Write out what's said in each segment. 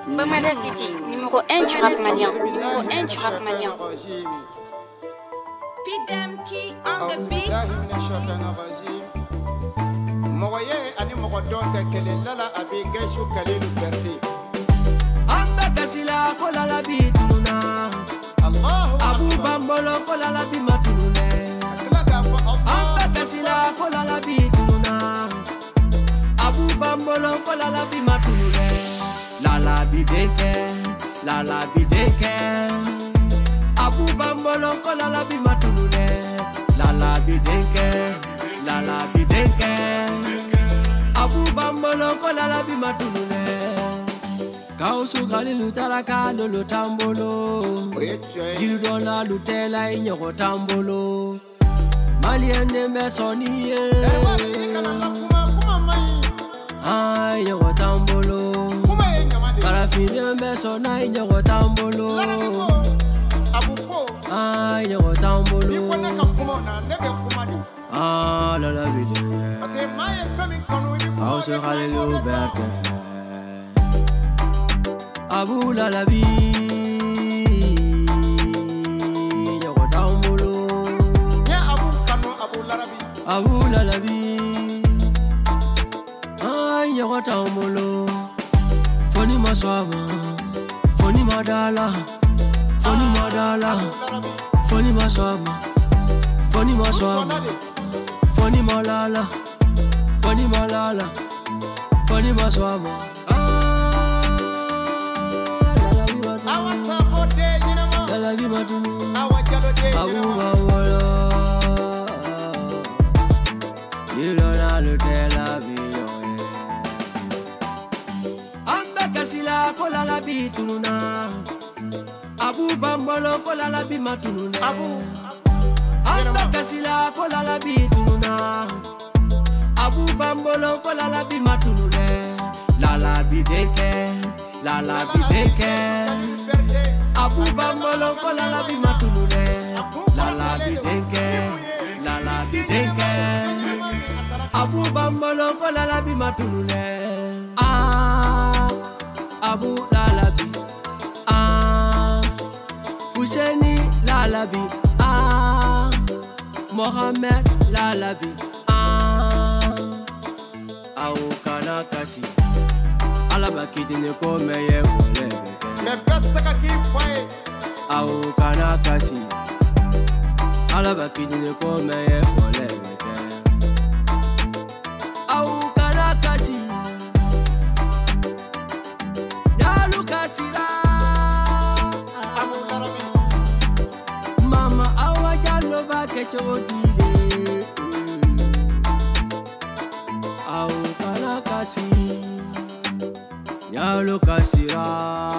Bamada City, numéro 1 du rap malien. Numéro 1 du rap malien. Pidemki on the beat. Moye ani mogodonte kele lala abi geshu kalilu berdi. Amba kasila kola la bituna. Allahu Abu bambolo kola la bimatune. Amba kasila kola la bituna. Abu bambolo kola la bimatune. La bidenke, la bidenke. Abu bambolo kola la bimatune. La bidenke, la bidenke. Abu bambolo kola la bimatune. Kausu gali lutara kalo lutambolo. Girdona lutela inyoko tambolo. Maliende mesoniye. Ay inyoko tambolo. Farafine mesona inyoko tambolo. Ay inyoko tambolo. Ah la bide. Kausu gali luberte. Abu lalabi, yoko tambolo. Ya abu kanu abu larabi. Abu lalabi, ay yoko tambolo. Foni maswama, foni madala, foni madala, foni maswama, foni maswama, foni malala, foni malala, foni maswama. Awa sabo de nyinama. La vie m'a tout. Awa jalo de nyinama. Il a le tel la vie. Amba kasila kola la bituna. Abu bambolo kola la bimatuna. Abu. Amba kasila kola la bituna. Abu bambolo kola la bimatuna. La bidenke, la bidenke. Abu bambolo kola la bimatune. La bidenke, la bidenke. Abu bambolo kola la bimatune. Ah, Abu lalabi. Ah, Fuseni lalabi. Ah, Mohamed lalabi. Ah, Aukana kasi. Alabakidine ko meye wole beke. Me bet ki foye. Au kana kasi. Alabakidine ko meye wole beke. Au kana kasi. Yalu kasira. Abu larabi. Mama awa jalo ba ke chodile. Au kana kasi. Yalu kasira.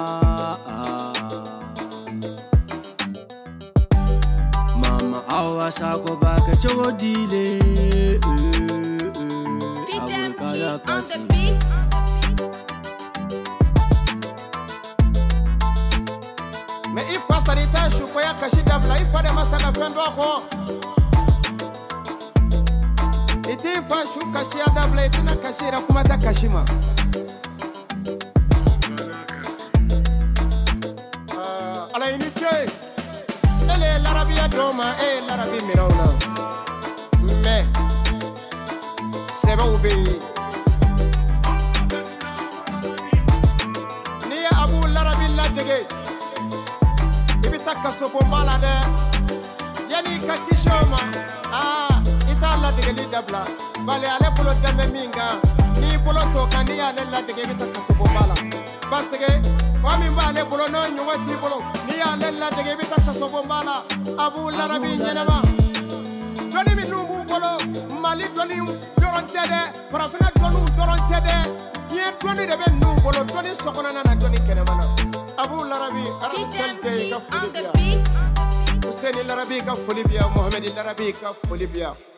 Mama awa sako baka chodile. Pidemki on the beat. Me ifa sarita shuko ya kashida bla ifa de masaka fendo ko. Iti ifa shuka shia dabla itina kashira kuma ta kashima. Ala inite. Ele larabia doma larabi mirawna. Me seba ube. Ni abu larabi la dege. Ibita kasopo mbala de. Yani kakishoma. Ita la dege li dabla. Bale ale polo dembe minga. Ni polo toka ni ale la dege ibita kasopo mbala. Basige fami mbale polo no nyongoti polo. Ni ale la dege ibita kasopo mbala. Abu larabi nyenema. Doni mi numbu polo. Mali doni dorontede. Farafina donu dorontede. Ye doni de be numbu polo. Doni sokona na doni kenemana. Abu larabi Pidemki on the beat. Hussein larabi ka folibia, Mohamed larabi ka folibia.